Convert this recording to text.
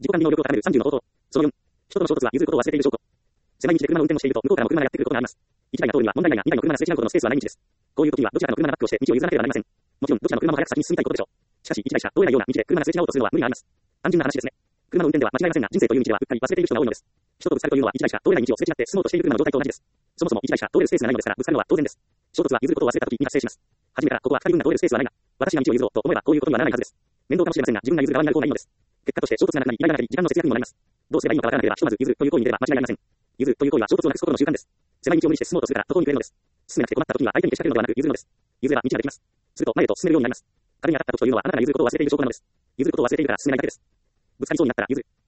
自己管理能力を高める30の方法。その4、人との衝突は譲ることを忘れている証拠。狭い道で車の運転をしていると、向こうからも車がやってくることがあります。1台が通るには問題ないが、2台の車がすれ違うほどのスペースはない道です。こういう時には、どちらかの車がバックをして道を譲らなければなりません。もちろん、どちらの車も早く先に進みたいことでしょう。しかし、1台車、通れないような道で車がすれ違おうとするのは無理があります。単純な話ですね。車の運転では間違いませんが、人生という道ではうっかり忘れている人が多いのです。人とぶつかるというのは1台車、通れない道をすれ違って進もうとしている車の状態と同じです。そもそも1台車、通れるスペースがないのですから、ぶつかるのは当然です。衝突は譲ることを忘れた時に発生します。初めから、ここは2人分が通れるスペースはないが、私が道を譲ろうと思えばこういうことにはならないはずです。面倒かもしれませんが、自分が譲る側になる方がいいのです。結果として衝突がなくなり、依頼がなくなり、時間の節約にもなります。どうすればいいのかわからなければ、ひとまず譲るという行為に出れば間違いありません。譲るという行為は衝突をなくすことの習慣です。狭い道を無理して進もうとするから途方に暮れるのです。進めなくて困った時には相手にけしかけるのではなく譲るのです。譲れば道ができます。すると前へと進めるようになります。壁に当たった時というのはあなたが譲ることを忘れている証拠なのです。譲ることを忘れているから進めないだけです。ぶつかりそうになったら譲る。